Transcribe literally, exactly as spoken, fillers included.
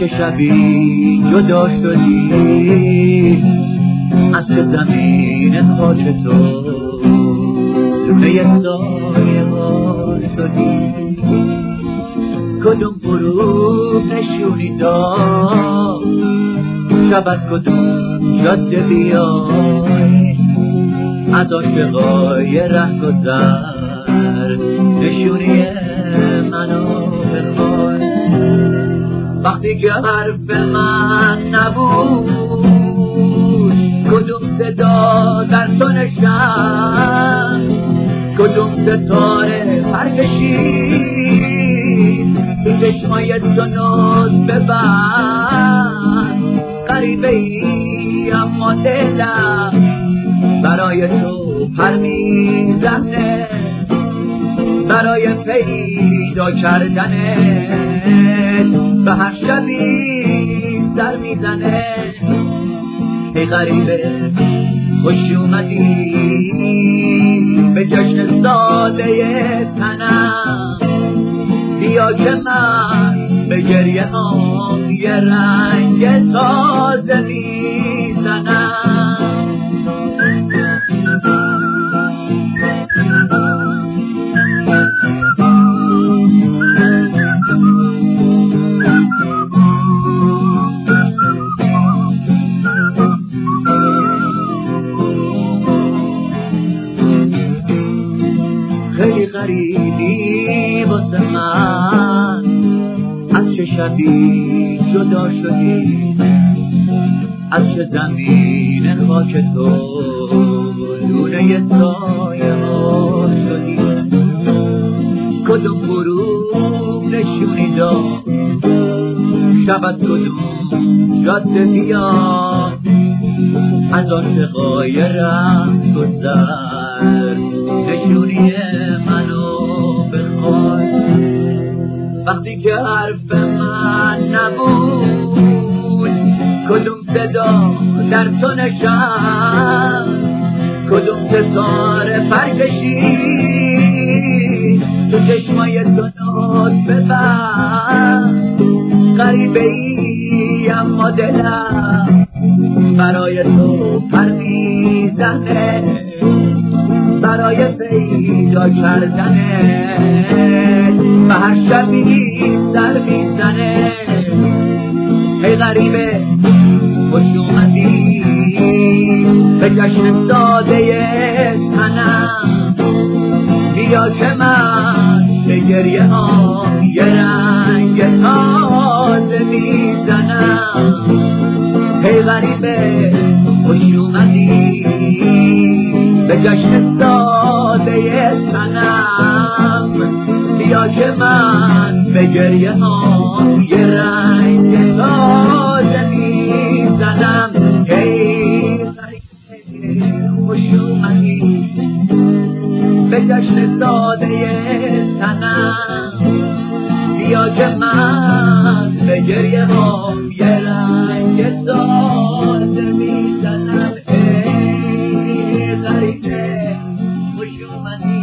چه شبی جدا شدی از چه زمین خاک تو لونه سایه ها شدی کدوم غروب نشونی داد شب از کدوم جاده بیای از عاشقای ره گذر نشونی منو بخوای وقتی که حرف من نبود کدوم صدا در تو نشست کدوم ستاره پرکشید تو چشمای تو ناز ببند غریبه ای اما دلم برای تو پر میزنه برای پیدا کردنت به هر شبی سر میزنه ای غریبه خوش اومدی به جشن ساده تنم بیا که من به گریه هم یه رنگ تازه میزنم خیلی غریبی واسه من از چه شبی جدا شدی از چه زمین خاک تو لونه سایه ها شدی کدوم غروب نشونی داد شب از کدوم جاده بیا از عاشقای ره گذر نشونی منو بخوای وقتی که حرف من نبود کدوم صدا در تو نشست کدوم ستاره پرکشید تو چشمای تو ناز ببند غریبه ای اما دلم برای تو پر میزنه برای پیدا کردنت به هر شبی سر میزنه ای غریبه خوش اومدی به جشن ساده تنم بیا که من به گریه ها یه رنگ تازه میزنم ای غریبه خوش اومدی به جشن ساده تنم بیا که من به گریه ها یه رنگ تازه میزنم ای غریبه خوش اومدی به جشن ساده تنم بیا که من به گریه ها یه رنگ تازه میزنم ای غریبه خوش اومدی